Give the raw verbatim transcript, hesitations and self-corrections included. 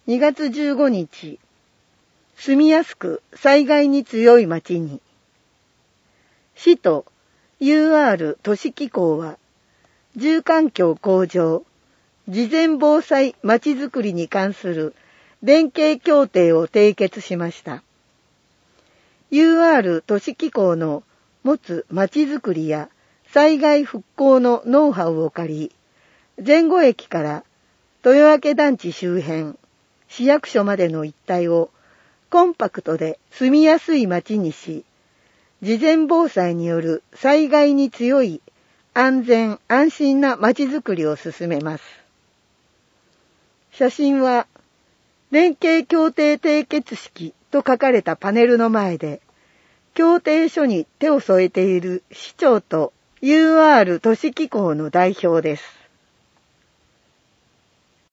にがつじゅうごにち、住みやすく災害に強い町に。市と ユーアール 都市機構は、住環境向上、事前防災まちづくりに関する連携協定を締結しました。ユーアール 都市機構の持つまちづくりや災害復興のノウハウを借り、前後駅から豊明団地周辺、市役所までの一帯をコンパクトで住みやすい街にし、事前防災による災害に強い安全安心な街づくりを進めます。写真は、連携協定締結式と書かれたパネルの前で、協定書に手を添えている市長と ユーアール 都市機構の代表です。